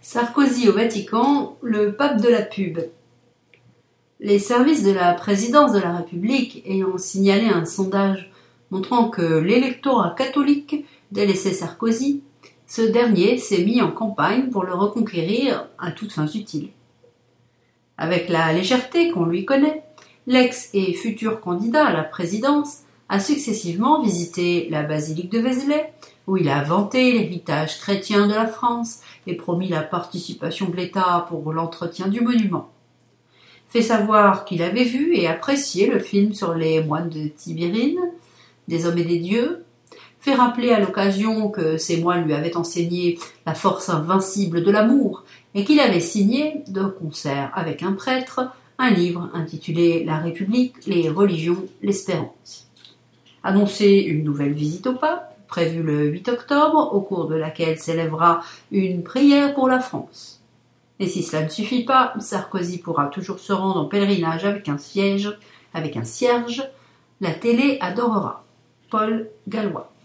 Sarkozy au Vatican, le pape de la pub. Les services de la présidence de la République ayant signalé un sondage montrant que l'électorat catholique délaissait Sarkozy, ce dernier s'est mis en campagne pour le reconquérir à toutes fins utiles. Avec la légèreté qu'on lui connaît, l'ex et futur candidat à la présidence a successivement visité la basilique de Vézelay, où il a vanté l'héritage chrétien de la France et promis la participation de l'État pour l'entretien du monument. Fait savoir qu'il avait vu et apprécié le film sur les moines de Tibérine, des hommes et des dieux, fait rappeler à l'occasion que ces moines lui avaient enseigné la force invincible de l'amour et qu'il avait signé, de concert avec un prêtre, un livre intitulé « La République, les religions, l'espérance ». Annoncé une nouvelle visite au pape, prévue le 8 octobre, au cours de laquelle s'élèvera une prière pour la France. Et si cela ne suffit pas, Sarkozy pourra toujours se rendre en pèlerinage avec un cierge, la télé adorera. Paul Gallois.